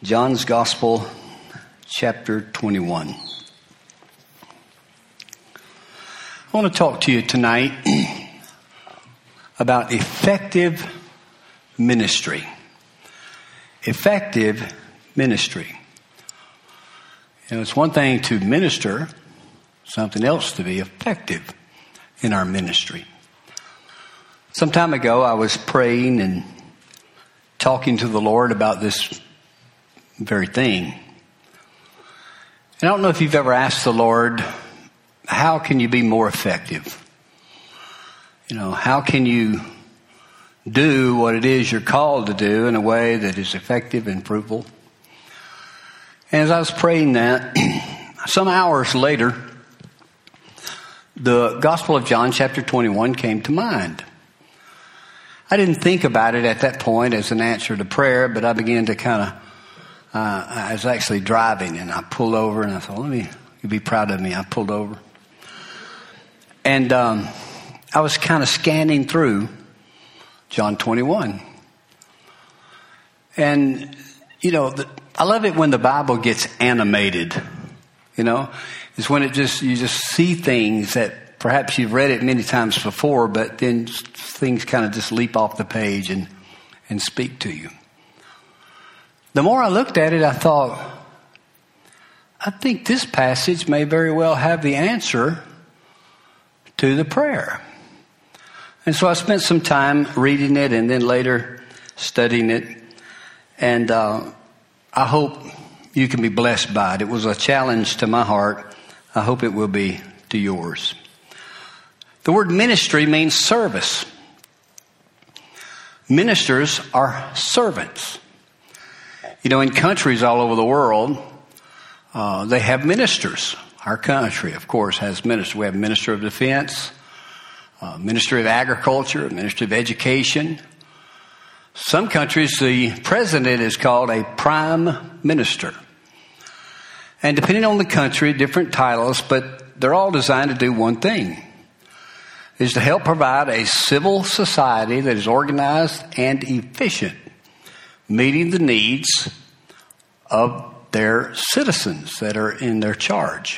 John's Gospel, chapter 21. I want to talk to you tonight about effective ministry. Effective ministry. You know, it's one thing to minister, something else to be effective in our ministry. Some time ago, I was praying and talking to the Lord about this very thing. And I don't know if you've ever asked the Lord, how can you be more effective? You know, how can you do what it is you're called to do in a way that is effective and fruitful? And as I was praying that, some hours later, the Gospel of John chapter 21 came to mind. I didn't think about it at that point as an answer to prayer, but I began to I was actually driving and I pulled over and I thought, you'd be proud of me. I pulled over. And I was kind of scanning through John 21. And, you know, I love it when the Bible gets animated, you know. It's when you just see things that perhaps you've read it many times before, but then things kind of just leap off the page and speak to you. The more I looked at it, I thought, I think this passage may very well have the answer to the prayer. And so I spent some time reading it and then later studying it. And I hope you can be blessed by it. It was a challenge to my heart. I hope it will be to yours. The word ministry means service. Ministers are servants. You know, in countries all over the world, they have ministers. Our country, of course, has ministers. We have Minister of Defense, Ministry of Agriculture, Ministry of Education. Some countries, the president is called a prime minister. And depending on the country, different titles, but they're all designed to do one thing, is to help provide a civil society that is organized and efficient, meeting the needs of their citizens that are in their charge.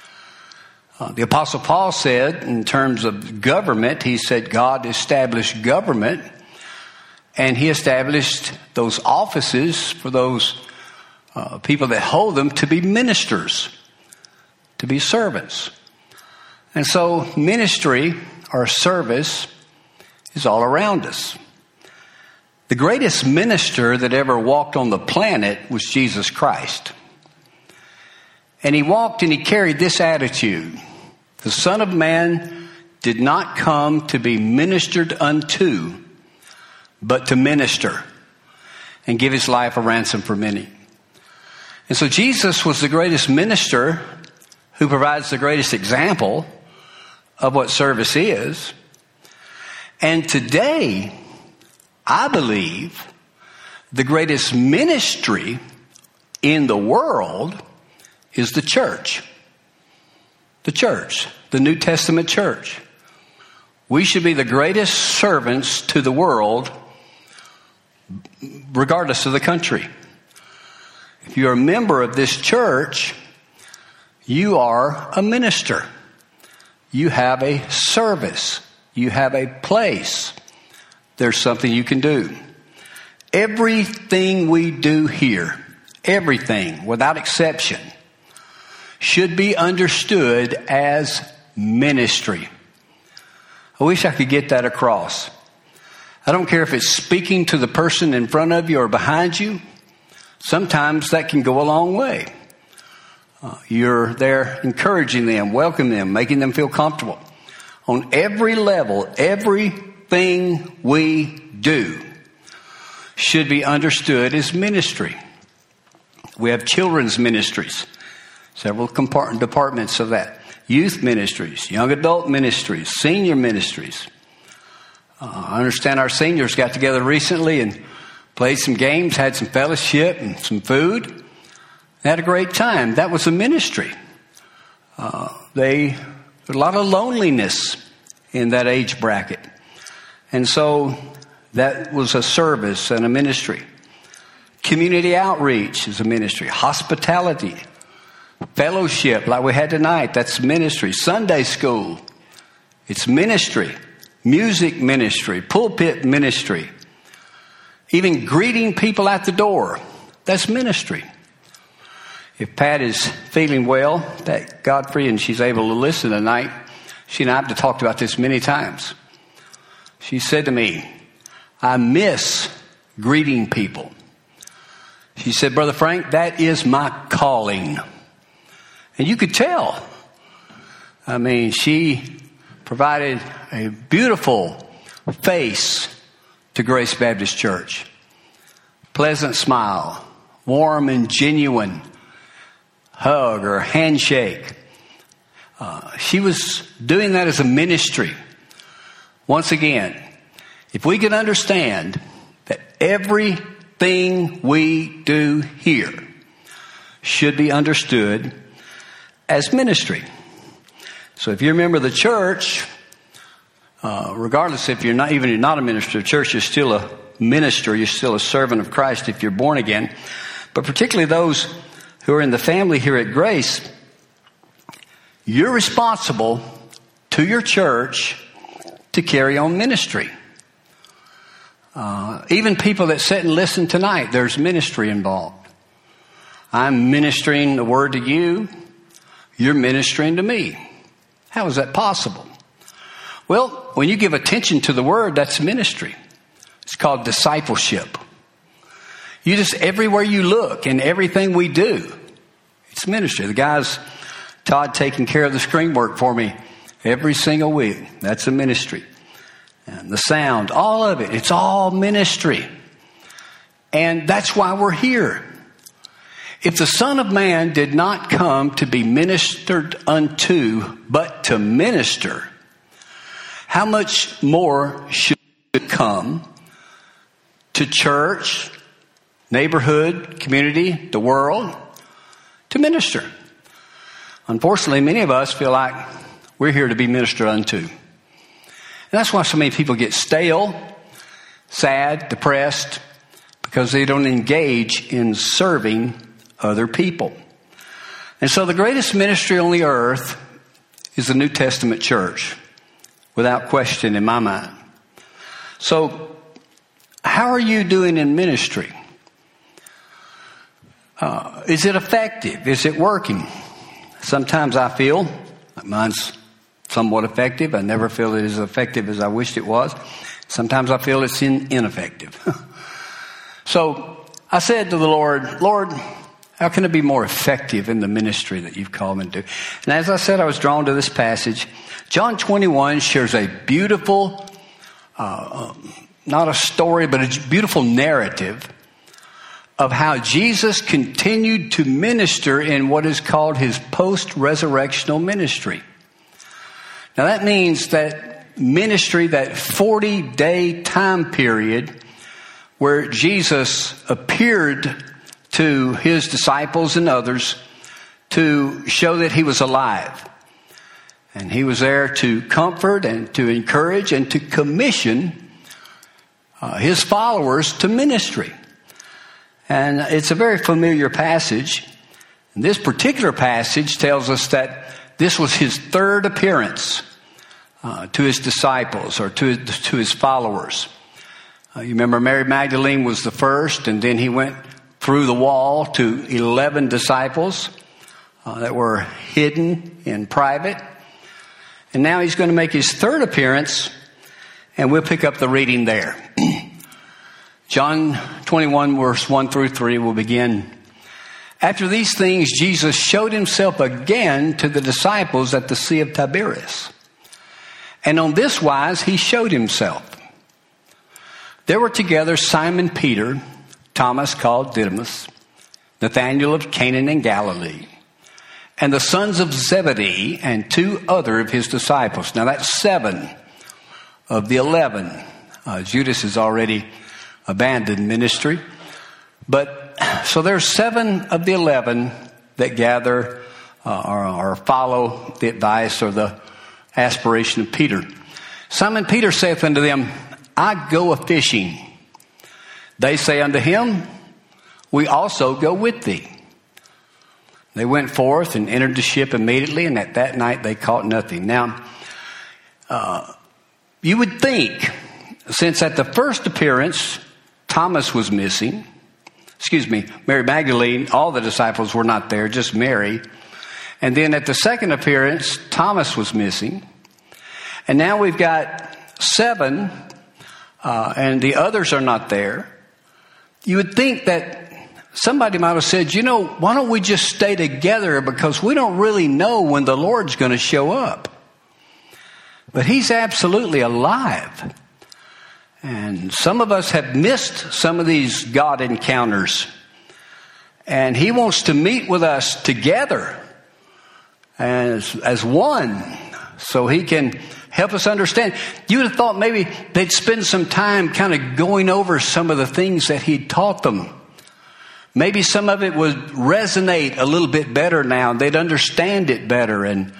The Apostle Paul said, in terms of government, he said God established government, and he established those offices for those people that hold them to be ministers, to be servants. And so ministry or service is all around us. The greatest minister that ever walked on the planet was Jesus Christ. And he walked and he carried this attitude. The Son of Man did not come to be ministered unto, but to minister and give his life a ransom for many. And so Jesus was the greatest minister who provides the greatest example of what service is. And today, I believe the greatest ministry in the world is the church. The church, the New Testament church. We should be the greatest servants to the world, regardless of the country. If you're a member of this church, you are a minister. You have a service. You have a place. There's something you can do. Everything we do here, everything without exception, should be understood as ministry. I wish I could get that across. I don't care if it's speaking to the person in front of you or behind you. Sometimes that can go a long way. You're there encouraging them, welcoming them, making them feel comfortable. On every level, everything we do should be understood as ministry. We have children's ministries, several departments of that. Youth ministries, young adult ministries, senior ministries. I understand our seniors got together recently and played some games, had some fellowship and some food. They had a great time. That was a ministry. There's a lot of loneliness in that age bracket. And so that was a service and a ministry. Community outreach is a ministry. Hospitality, fellowship like we had tonight, that's ministry. Sunday school, it's ministry. Music ministry, pulpit ministry. Even greeting people at the door, that's ministry. If Pat is feeling well, that Godfrey, and she's able to listen tonight, she and I have talked about this many times. She said to me, I miss greeting people. She said, Brother Frank, that is my calling. And you could tell. I mean, she provided a beautiful face to Grace Baptist Church. Pleasant smile, warm and genuine hug or handshake. She was doing that as a ministry. Once again, if we can understand that everything we do here should be understood as ministry. So if you're a member of the church, regardless if you're not a minister of the church, you're still a minister, you're still a servant of Christ if you're born again. But particularly those who are in the family here at Grace, you're responsible to your church to carry on ministry. Even people that sit and listen tonight, there's ministry involved. I'm ministering the word to you. You're ministering to me. How is that possible? Well, when you give attention to the word, that's ministry. It's called discipleship. You just, everywhere you look and everything we do, it's ministry. The guys, Todd taking care of the screen work for me every single week. That's a ministry. And the sound, all of it, it's all ministry. And that's why we're here. If the Son of Man did not come to be ministered unto, but to minister, how much more should come to church, neighborhood, community, the world, to minister? Unfortunately, many of us feel like we're here to be ministered unto. And that's why so many people get stale, sad, depressed, because they don't engage in serving other people. And so the greatest ministry on the earth is the New Testament church, without question in my mind. So, how are you doing in ministry? Is it effective? Is it working? Sometimes I feel like mine's somewhat effective. I never feel it as effective as I wished it was. Sometimes I feel it's ineffective. So I said to the Lord, Lord, how can I be more effective in the ministry that you've called me to? And as I said, I was drawn to this passage. John 21 shares a beautiful, not a story, but a beautiful narrative of how Jesus continued to minister in what is called his post-resurrectional ministry. Now that means that ministry, that 40-day time period where Jesus appeared to his disciples and others to show that he was alive. And he was there to comfort and to encourage and to commission his followers to ministry. And it's a very familiar passage. And this particular passage tells us that this was his third appearance to his disciples or to his followers. You remember Mary Magdalene was the first, and then he went through the wall to 11 disciples that were hidden in private. And now he's going to make his third appearance, and we'll pick up the reading there. John 21, verse 1 through 3 will begin. After these things, Jesus showed himself again to the disciples at the Sea of Tiberias. And on this wise he showed himself. There were together Simon Peter, Thomas called Didymus, Nathanael of Cana in Galilee, and the sons of Zebedee, and 2 other of his disciples. Now that's 7 of the 11. Judas has already abandoned ministry. But so there's 7 of the 11 that gather or follow the advice or the aspiration of Peter. Simon Peter saith unto them, I go a fishing. They say unto him, we also go with thee. They went forth and entered the ship immediately, and at that night they caught nothing. Now, you would think, since at the first appearance, Thomas was missing, Mary Magdalene, all the disciples were not there, just Mary. And then at the second appearance, Thomas was missing. And now we've got 7, and the others are not there. You would think that somebody might have said, why don't we just stay together, because we don't really know when the Lord's going to show up. But he's absolutely alive. And some of us have missed some of these God encounters. And he wants to meet with us together as one, so he can help us understand. You would have thought maybe they'd spend some time kind of going over some of the things that he'd taught them. Maybe some of it would resonate a little bit better now. They'd understand it better, and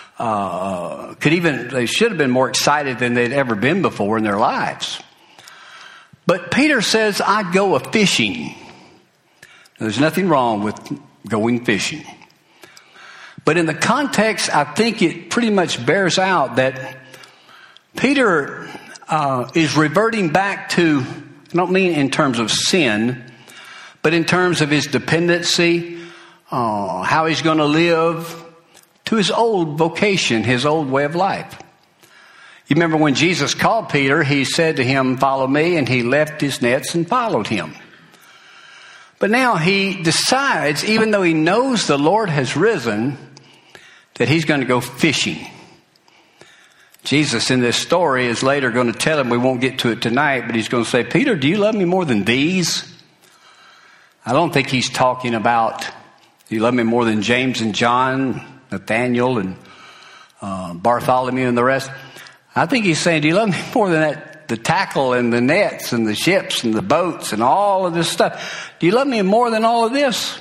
they should have been more excited than they'd ever been before in their lives. But Peter says, I go a-fishing. There's nothing wrong with going fishing. But in the context, I think it pretty much bears out that Peter is reverting back to, I don't mean in terms of sin, but in terms of his dependency, how he's going to live, to his old vocation, his old way of life. You remember when Jesus called Peter, he said to him, follow me, and he left his nets and followed him. But now he decides, even though he knows the Lord has risen, that he's going to go fishing. Jesus in this story is later going to tell him, we won't get to it tonight, but he's going to say, Peter, do you love me more than these? I don't think he's talking about, do you love me more than James and John, Nathaniel and Bartholomew and the rest? I think he's saying, do you love me more than that, the tackle and the nets and the ships and the boats and all of this stuff? Do you love me more than all of this?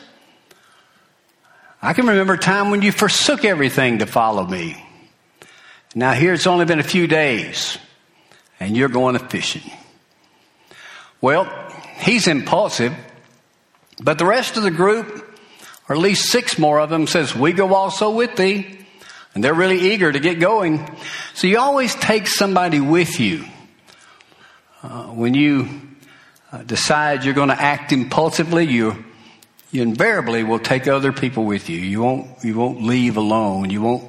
I can remember a time when you forsook everything to follow me. Now here it's only been a few days and you're going fishing. Well, he's impulsive, but the rest of the group, or at least 6 more of them, says, we go also with thee. And they're really eager to get going. So you always take somebody with you. When you decide you're going to act impulsively, you invariably will take other people with you. You won't leave alone. You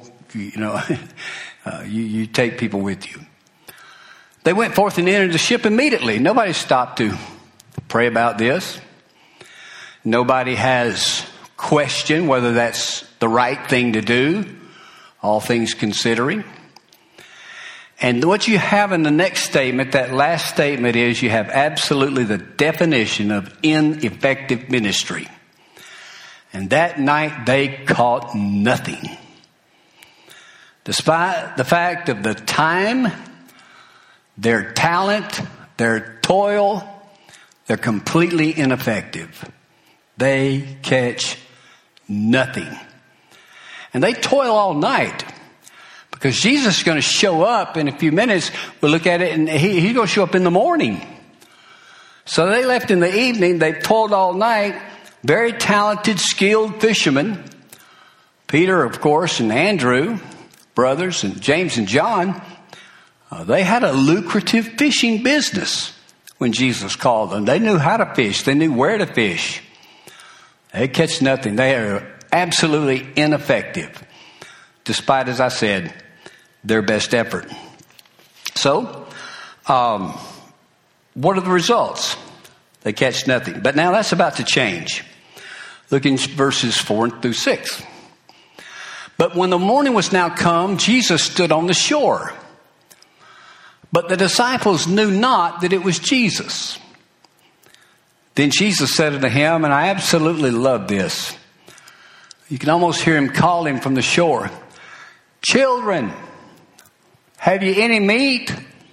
take people with you. They went forth and entered the ship immediately. Nobody stopped to pray about this. Nobody has questioned whether that's the right thing to do, all things considering. And what you have in the next statement, that last statement, is you have absolutely the definition of ineffective ministry. And that night they caught nothing. Despite the fact of the time, their talent, their toil, they're completely ineffective. They catch nothing. And they toil all night, because Jesus is going to show up in a few minutes. We'll look at it, and he's going to show up in the morning. So they left in the evening. They toiled all night. Very talented, skilled fishermen. Peter, of course, and Andrew, brothers, and James and John. They had a lucrative fishing business when Jesus called them. They knew how to fish. They knew where to fish. They catch nothing. They are absolutely ineffective, despite, as I said, their best effort. So, what are the results? They catch nothing. But now that's about to change. Look in verses 4 through 6. But when the morning was now come, Jesus stood on the shore. But the disciples knew not that it was Jesus. Then Jesus said unto him, and I absolutely love this. You can almost hear him calling from the shore. Children, have you any meat?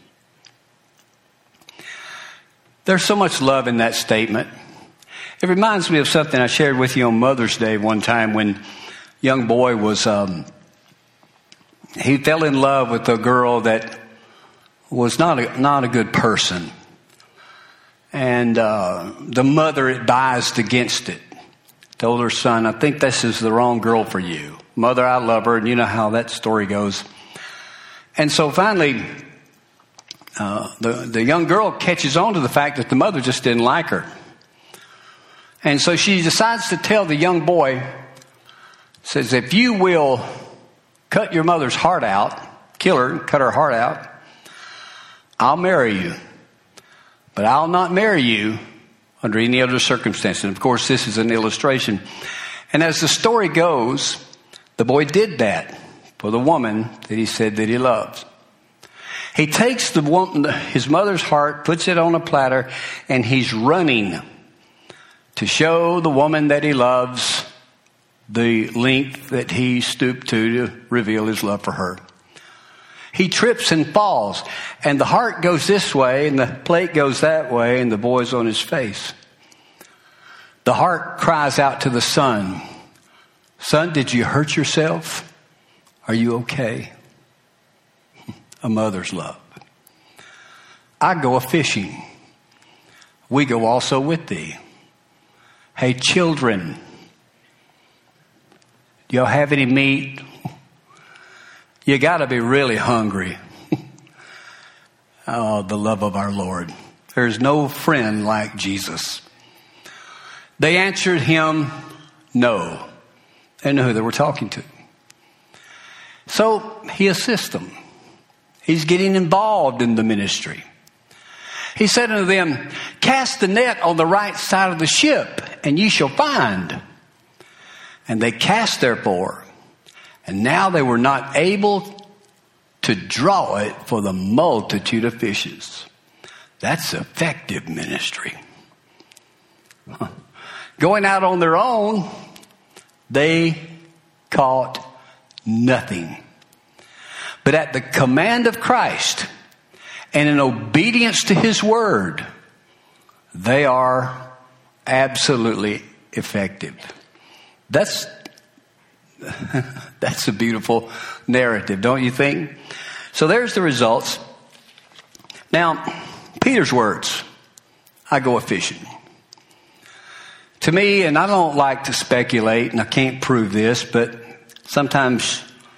There's so much love in that statement. It reminds me of something I shared with you on Mother's Day one time, when a young boy was, he fell in love with a girl that was not a good person. And the mother advised against it. Told her son, I think this is the wrong girl for you. Mother, I love her. And you know how that story goes. And so finally, the young girl catches on to the fact that the mother just didn't like her. And so she decides to tell the young boy, says, if you will cut your mother's heart out, kill her, cut her heart out, I'll marry you. But I'll not marry you under any other circumstance. And of course, this is an illustration. And as the story goes, the boy did that for the woman that he said that he loved. He takes the woman, his mother's heart, puts it on a platter, and he's running to show the woman that he loves the length that he stooped to reveal his love for her. He trips and falls, and the heart goes this way, and the plate goes that way, and the boy's on his face. The heart cries out to the son, son, did you hurt yourself? Are you okay? A mother's love. I go a-fishing. We go also with thee. Hey, children, do y'all have any meat? You got to be really hungry. Oh, the love of our Lord. There's no friend like Jesus. They answered him, no. They knew who they were talking to. So he assists them. He's getting involved in the ministry. He said unto them, cast the net on the right side of the ship, and ye shall find. And they cast therefore, and now they were not able to draw it for the multitude of fishes. That's effective ministry. Going out on their own, they caught nothing. But at the command of Christ and in obedience to his word, they are absolutely effective. That's a beautiful narrative, don't you think? So there's the results. Now, Peter's words, I go a-fishing. To me, and I don't like to speculate, and I can't prove this, but sometimes,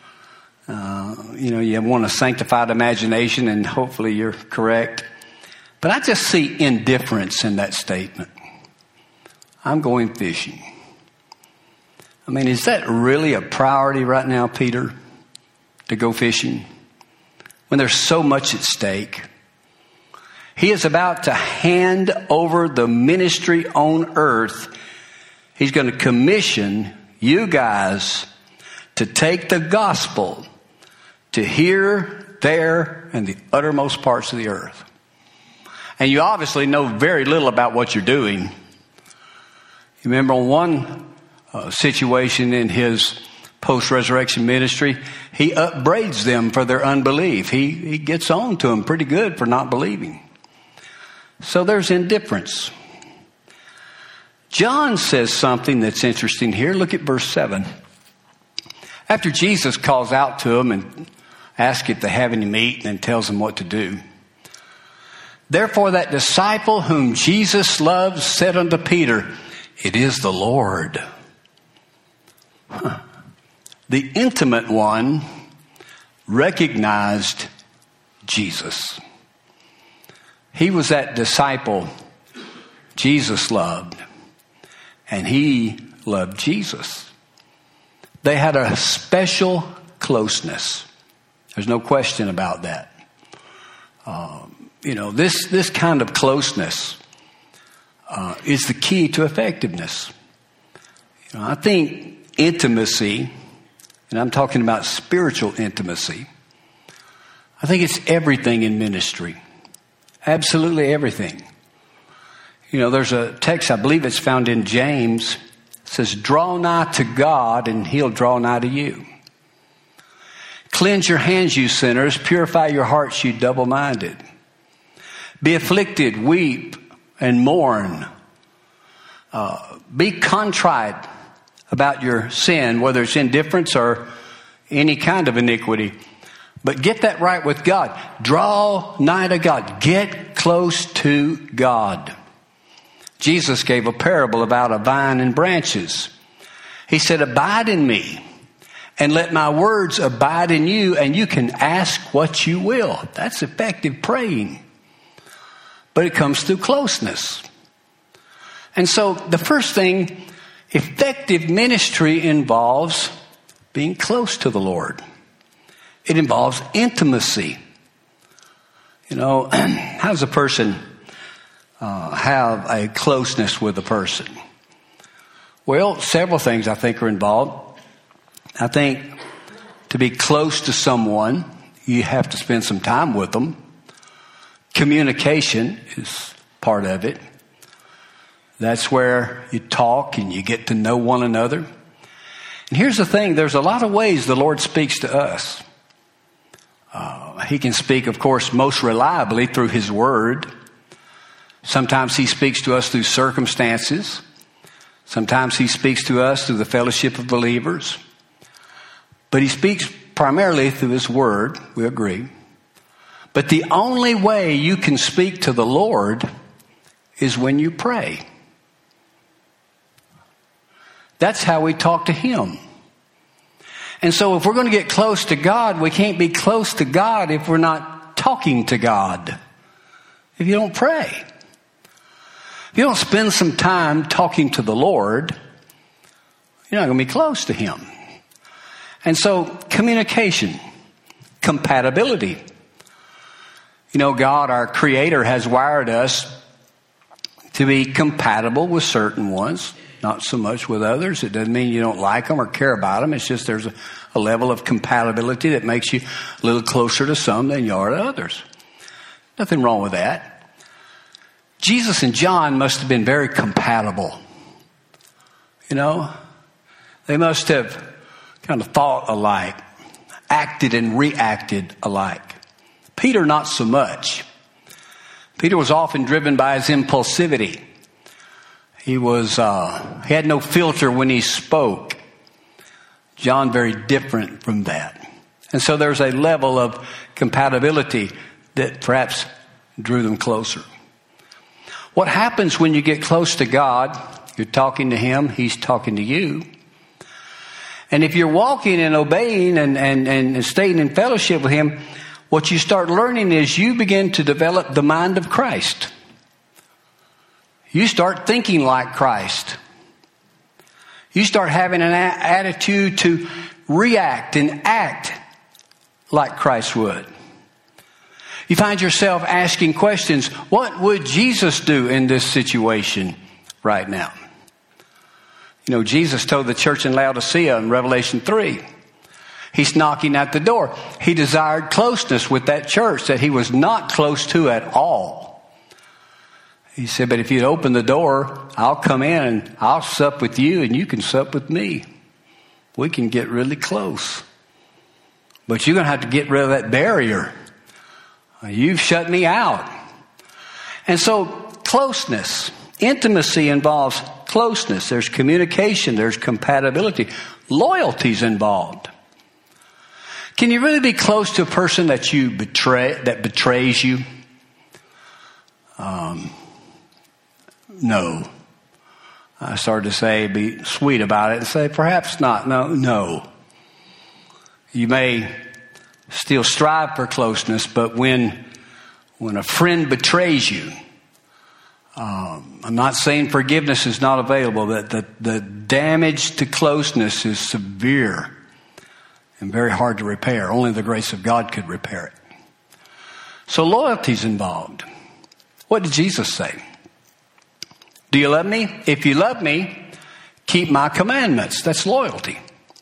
you want a sanctified imagination, and hopefully you're correct. But I just see indifference in that statement. I'm going fishing. I mean, is that really a priority right now, Peter, to go fishing? When there's so much at stake. He is about to hand over the ministry on earth. He's going to commission you guys to take the gospel to here, there, and the uttermost parts of the earth. And you obviously know very little about what you're doing. You remember one situation in his post-resurrection ministry, he upbraids them for their unbelief. He gets on to them pretty good for not believing. So there's indifference. John says something that's interesting here. Look at verse 7. After Jesus calls out to them and asks if they have any meat and then tells them what to do. Therefore that disciple whom Jesus loved said unto Peter, it is the Lord. The intimate one recognized Jesus. He was that disciple Jesus loved, and he loved Jesus. They had a special closeness. There's no question about that. This kind of closeness is the key to effectiveness. I think intimacy, and I'm talking about spiritual intimacy, I think it's everything in ministry. Absolutely everything. There's a text, I believe it's found in James, it says, draw nigh to God and he'll draw nigh to you. Cleanse your hands, you sinners. Purify your hearts, you double-minded. Be afflicted, weep, and mourn. Be contrite about your sin, whether it's indifference or any kind of iniquity. But get that right with God. Draw nigh to God. Get close to God. Jesus gave a parable about a vine and branches. He said, abide in me and let my words abide in you, and you can ask what you will. That's effective praying. But it comes through closeness. And so the first thing, effective ministry involves being close to the Lord. It involves intimacy. You know, how does a person have a closeness with a person? Well, several things I think are involved. I think to be close to someone, you have to spend some time with them. Communication is part of it. That's where you talk and you get to know one another. And here's the thing, there's a lot of ways the Lord speaks to us. He can speak, of course, most reliably through His Word. Sometimes He speaks to us through circumstances. Sometimes He speaks to us through the fellowship of believers. But He speaks primarily through His Word, we agree. But the only way you can speak to the Lord is when you pray. That's how we talk to Him. And so if we're going to get close to God, we can't be close to God if we're not talking to God. If you don't pray. If you don't spend some time talking to the Lord, you're not going to be close to Him. And so communication, compatibility. You know, God, our Creator, has wired us to be compatible with certain ones. Not so much with others. It doesn't mean you don't like them or care about them. It's just there's a level of compatibility that makes you a little closer to some than you are to others. Nothing wrong with that. Jesus and John must have been very compatible. You know, they must have kind of thought alike, acted and reacted alike. Peter, not so much. Peter was often driven by his impulsivity. He had no filter when he spoke. John, very different from that. And so there's a level of compatibility that perhaps drew them closer. What happens when you get close to God? You're talking to Him, He's talking to you. And if you're walking and obeying and staying in fellowship with Him, what you start learning is you begin to develop the mind of Christ. You start thinking like Christ. You start having an attitude to react and act like Christ would. You find yourself asking questions, what would Jesus do in this situation right now? You know, Jesus told the church in Laodicea in Revelation 3, He's knocking at the door. He desired closeness with that church that He was not close to at all. He said, but if you'd open the door, I'll come in and I'll sup with you and you can sup with me. We can get really close. But you're going to have to get rid of that barrier. You've shut me out. And so closeness, intimacy involves closeness. There's communication. There's compatibility. Loyalty's involved. Can you really be close to a person that betrays you? No. I started to say, be sweet about it and say, perhaps not. No. You may still strive for closeness, but when a friend betrays you, I'm not saying forgiveness is not available, that the damage to closeness is severe and very hard to repair. Only the grace of God could repair it. So loyalty's involved. What did Jesus say? Do you love me? If you love me, keep my commandments. That's loyalty.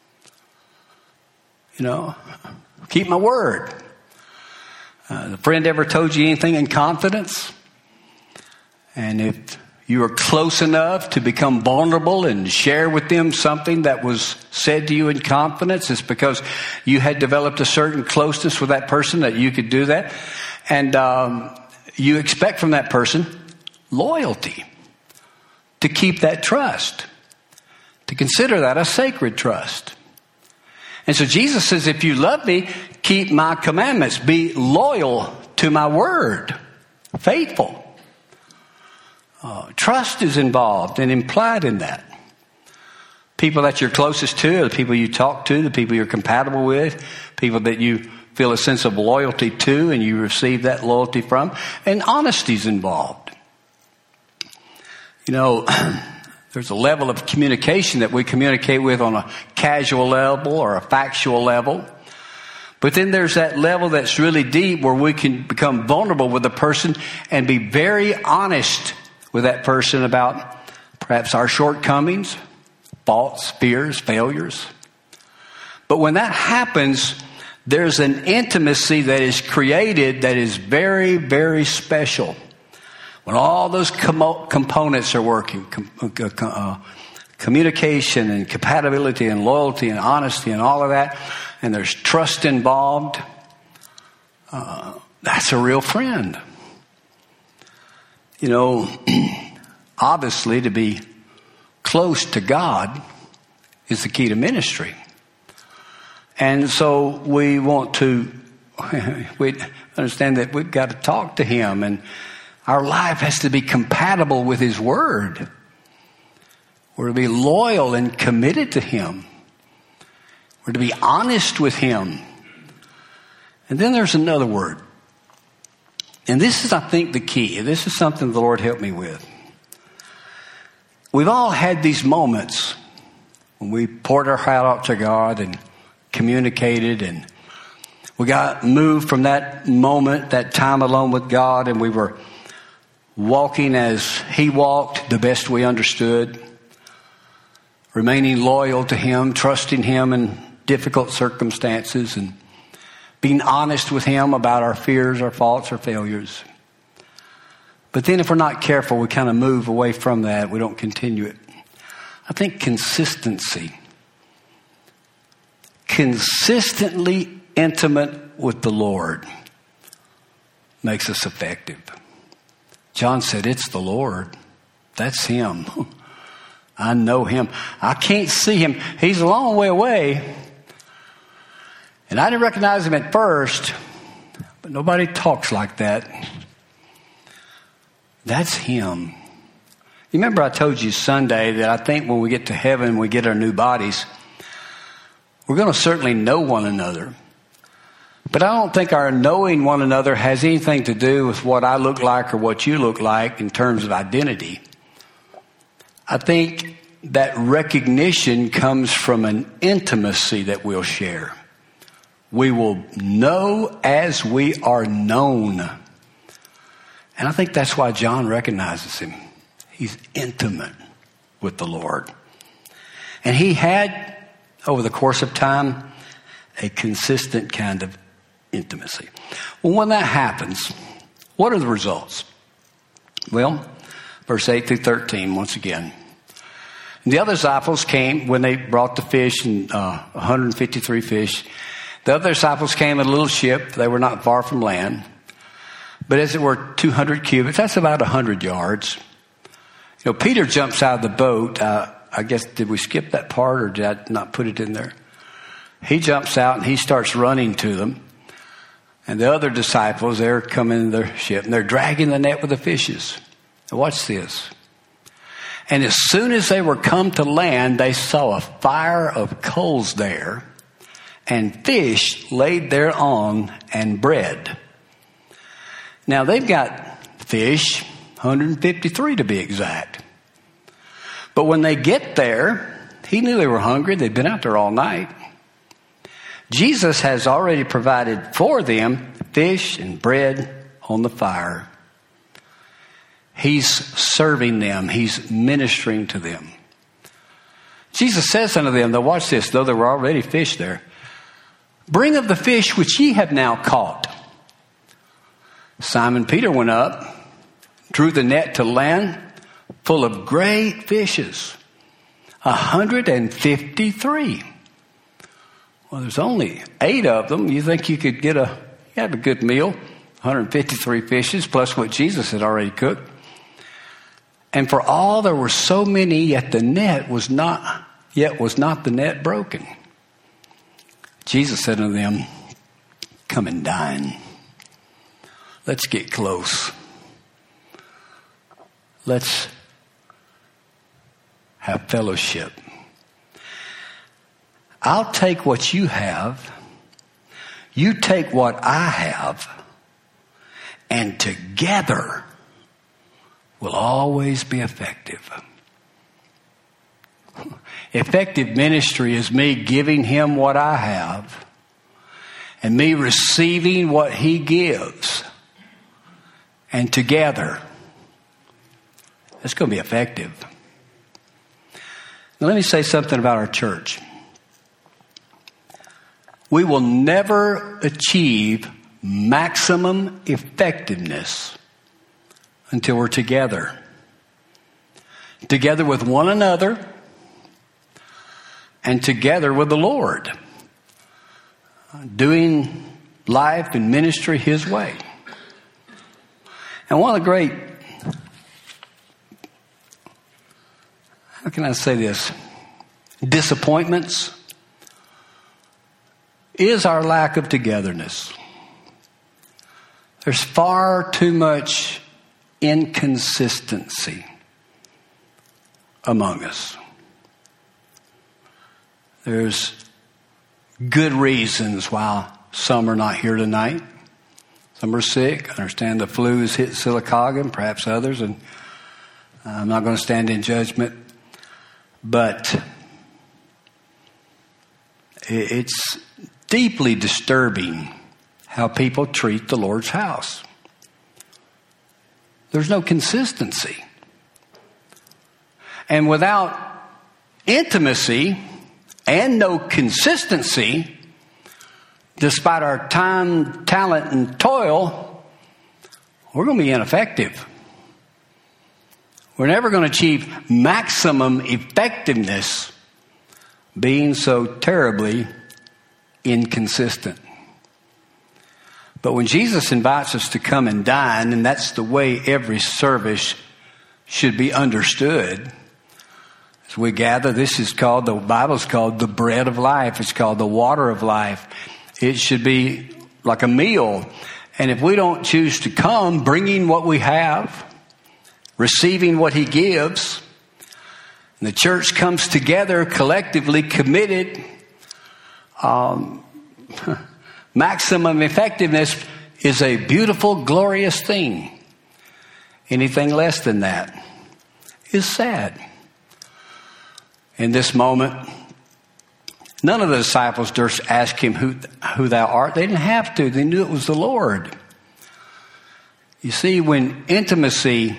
You know, keep my word. The friend ever told you anything in confidence? And if you are close enough to become vulnerable and share with them something that was said to you in confidence, it's because you had developed a certain closeness with that person that you could do that. And you expect from that person loyalty. To keep that trust. To consider that a sacred trust. And so Jesus says, if you love me, keep my commandments. Be loyal to my word. Faithful. Trust is involved and implied in that. People that you're closest to, the people you talk to, the people you're compatible with, people that you feel a sense of loyalty to and you receive that loyalty from, and honesty's involved. You know, there's a level of communication that we communicate with on a casual level or a factual level. But then there's that level that's really deep where we can become vulnerable with a person and be very honest with that person about perhaps our shortcomings, faults, fears, failures. But when that happens, there's an intimacy that is created that is very, very special. When all those components are working, communication and compatibility and loyalty and honesty and all of that, and there's trust involved, that's a real friend. You know, obviously to be close to God is the key to ministry. And so we want to, we understand that we've got to talk to Him, and our life has to be compatible with His Word. We're to be loyal and committed to Him. We're to be honest with Him. And then there's another word. And this is, I think, the key. This is something the Lord helped me with. We've all had these moments when we poured our heart out to God and communicated, and we got moved from that moment, that time alone with God, and we were walking as He walked, the best we understood, remaining loyal to Him, trusting Him in difficult circumstances, and being honest with Him about our fears, our faults, our failures. But then if we're not careful, we kind of move away from that. We don't continue it. I think consistency. Consistently intimate with the Lord makes us effective. John said, it's the Lord. That's Him. I know Him. I can't see Him. He's a long way away. And I didn't recognize Him at first, but nobody talks like that. That's Him. You remember I told you Sunday that I think when we get to heaven, we get our new bodies, we're going to certainly know one another. But I don't think our knowing one another has anything to do with what I look like or what you look like in terms of identity. I think that recognition comes from an intimacy that we'll share. We will know as we are known. And I think that's why John recognizes Him. He's intimate with the Lord. And he had, over the course of time, a consistent kind of intimacy. Well, when that happens, what are the results? Well, verse 8 through 13, once again. And the other disciples came when they brought the fish, and 153 fish. The other disciples came in a little ship. They were not far from land. But as it were 200 cubits, that's about 100 yards. You know, Peter jumps out of the boat. I guess, did we skip that part or did I not put it in there? He jumps out and he starts running to them. And the other disciples, they're coming in their ship and they're dragging the net with the fishes. Now watch this. And as soon as they were come to land, they saw a fire of coals there and fish laid thereon and bread. Now they've got fish, 153 to be exact. But when they get there, he knew they were hungry. They'd been out there all night. Jesus has already provided for them fish and bread on the fire. He's serving them. He's ministering to them. Jesus says unto them, now watch this, though there were already fish there, bring of the fish which ye have now caught. Simon Peter went up, drew the net to land, full of great fishes, 153. Well, there's only 8 of them. You think you could have a good meal, 153 fishes plus what Jesus had already cooked. And for all there were so many, yet the net was not the net broken. Jesus said unto them, come and dine. Let's get close. Let's have fellowship. I'll take what you have. You take what I have. And together will always be effective. Effective ministry is me giving him what I have and me receiving what he gives. And together, it's going to be effective. Now, let me say something about our church. We will never achieve maximum effectiveness until we're together. Together with one another and together with the Lord. Doing life and ministry his way. And one of the great, how can I say this, disappointments is our lack of togetherness. There's far too much inconsistency among us. There's good reasons why some are not here tonight. Some are sick. I understand the flu has hit Sylacauga and perhaps others, and I'm not going to stand in judgment. But it's deeply disturbing how people treat the Lord's house. There's no consistency. And without intimacy and no consistency, despite our time, talent, and toil, we're going to be ineffective. We're never going to achieve maximum effectiveness being so terribly inconsistent. But when Jesus invites us to come and dine, and that's the way every service should be understood, as we gather, this is called, the Bible's called the bread of life. It's called the water of life. It should be like a meal. And if we don't choose to come, bringing what we have, receiving what he gives, and the church comes together collectively committed, maximum effectiveness is a beautiful, glorious thing. Anything less than that is sad. In this moment, none of the disciples durst ask him who thou art. They didn't have to. They knew it was the Lord. You see, when intimacy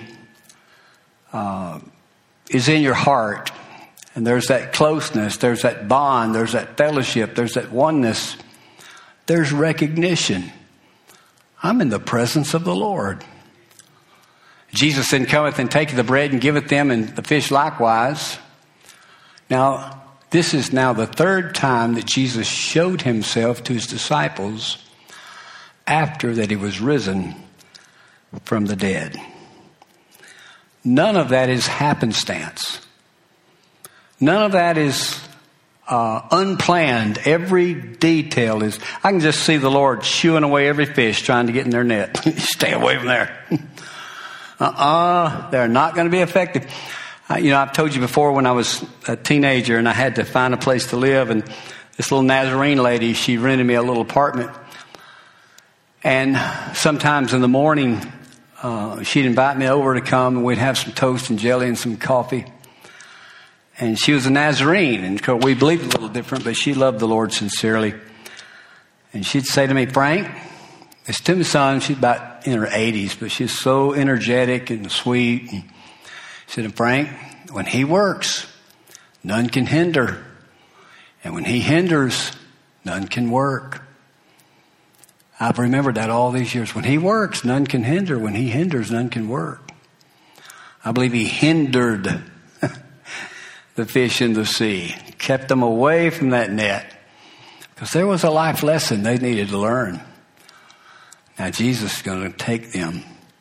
is in your heart, and there's that closeness, there's that bond, there's that fellowship, there's that oneness, there's recognition. I'm in the presence of the Lord. Jesus then cometh and taketh the bread and giveth them, and the fish likewise. Now, this is now the third time that Jesus showed himself to his disciples after that he was risen from the dead. None of that is happenstance. None of that is unplanned. Every detail is, I can just see the Lord shooing away every fish trying to get in their net. Stay away from there. They're not going to be effective. I've told you before when I was a teenager and I had to find a place to live, and this little Nazarene lady, she rented me a little apartment. And sometimes in the morning, she'd invite me over to come, and we'd have some toast and jelly and some coffee. And she was a Nazarene, and we believed a little different, but she loved the Lord sincerely. And she'd say to me, Frank, it's to my son, she's about in her 80s, but she's so energetic and sweet. And she said, Frank, when he works, none can hinder. And when he hinders, none can work. I've remembered that all these years. When he works, none can hinder. When he hinders, none can work. I believe he hindered the fish in the sea, kept them away from that net, because there was a life lesson they needed to learn. Now Jesus is going to take them,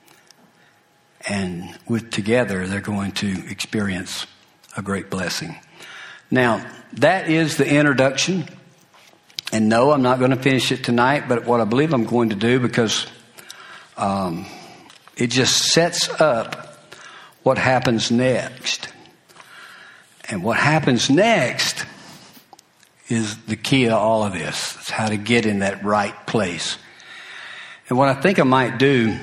and together they're going to experience a great blessing. Now, that is the introduction. And no, I'm not going to finish it tonight, but what I believe I'm going to do, because it just sets up what happens next. And what happens next is the key to all of this. It's how to get in that right place. And what I think I might do,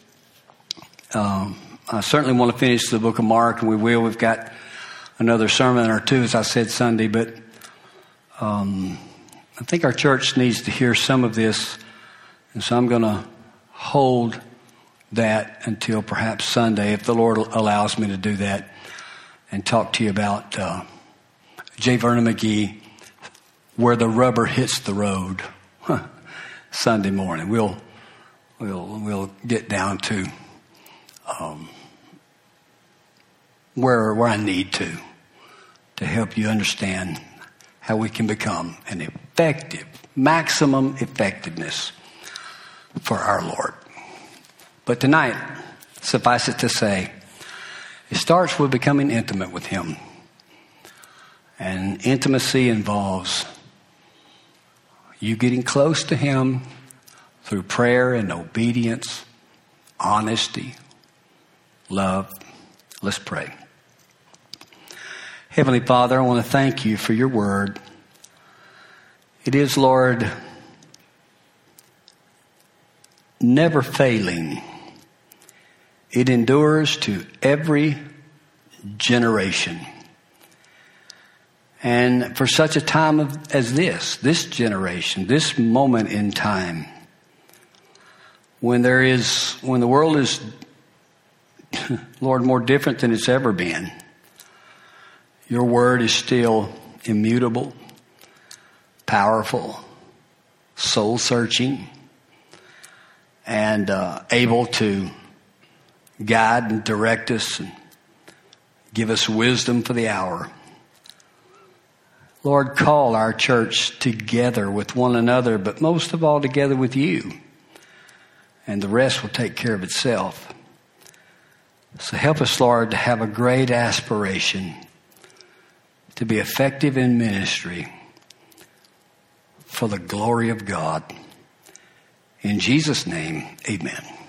I certainly want to finish the book of Mark, and we will. We've got another sermon or two, as I said Sunday, but I think our church needs to hear some of this, and so I'm going to hold that until perhaps Sunday, if the Lord allows me to do that, and talk to you about J. Vernon McGee, Where the Rubber Hits the Road, Sunday morning. We'll get down to where I need to help you understand how we can become an effective, maximum effectiveness for our Lord. But tonight, suffice it to say, it starts with becoming intimate with Him. And intimacy involves you getting close to Him through prayer and obedience, honesty, love. Let's pray. Heavenly Father, I want to thank you for your word. It is, Lord, never failing. It endures to every generation. And for such a time as this generation, this moment in time, when the world is, Lord, more different than it's ever been, your word is still immutable, powerful, soul-searching, and able to guide and direct us and give us wisdom for the hour. Lord, call our church together with one another, but most of all together with you. And the rest will take care of itself. So help us, Lord, to have a great aspiration to be effective in ministry for the glory of God. In Jesus' name, amen.